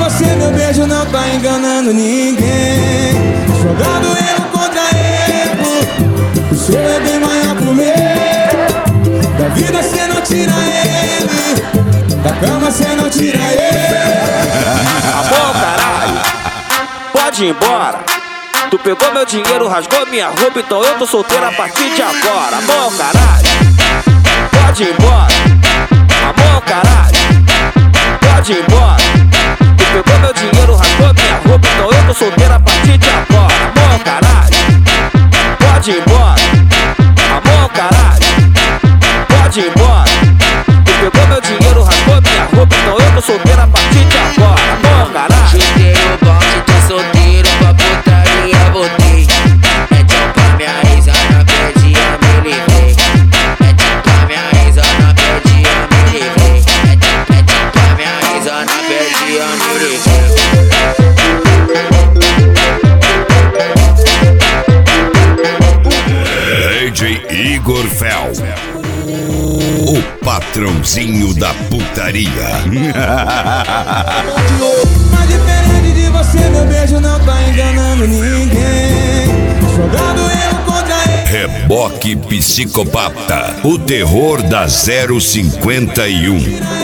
você, meu beijo não tá enganando ninguém. Jogando erro contra erro, o seu é bem maior pro meu. Da vida cê não tira ele, da cama cê não tira ele. Tá bom, caralho, pode ir embora. Tu pegou meu dinheiro, rasgou minha roupa, então eu tô solteiro a partir de agora. Bom, caralho, pode ir embora. Tá bom, caralho, pode ir embora. Tu pegou meu dinheiro, rasgou minha roupa, então eu tô solteiro a partir de agora. Bom, caralho, pode ir embora. Tá bom, caralho, pode ir embora. Tu pegou meu dinheiro, rasgou minha roupa, então eu tô solteiro a partir de agora. Bom, caralho. Chutei o balde, tô solteiro pra putaria, voltei. É tchau pra minha ex, na pedinha me livrei. É tchau pra minha ex, na pedinha me livrei. É tchau pra minha ex, na pedinha me livrei. DJ Igor Fel, o patrãozinho da putaria. Mas diferente de você, meu beijo não tá enganando ninguém. Jogando erro contra erro. Reboque Psicopata, o terror da 051.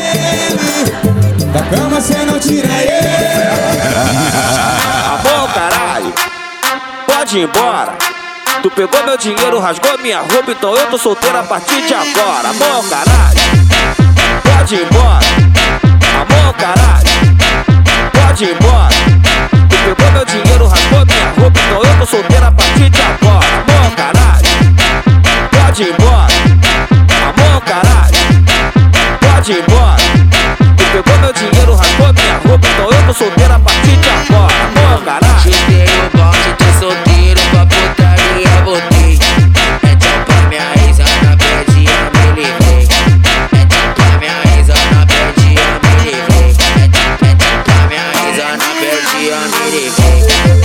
Da cama cê não tira ele. Tá bom, caralho, pode ir embora. Tu pegou meu dinheiro, rasgou minha roupa, então eu tô solteiro a partir de agora. Bom, caralho, pode ir embora. Tá bom, caralho, pode ir embora. Tu pegou meu dinheiro, rasgou minha roupa, então eu tô solteiro a partir de agora. Bom, caralho, pode ir embora. Tá bom, caralho, pode ir embora. Tu pegou meu dinheiro, rasgou minha roupa, então eu tô solteiro a partir de agora. Bom, caralho. Chutei o balde, tô solteiro pra putaria, voltei. É tchau pra minha ex, na pedinha me livrei. É tchau pra minha ex, na pedinha me livrei. É tchau pra minha ex, na pedinha me livrei.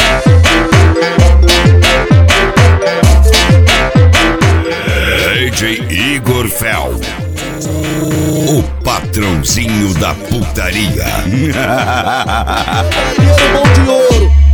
DJ Igor Fel, o patrãozinho da putaria. Mão de ouro.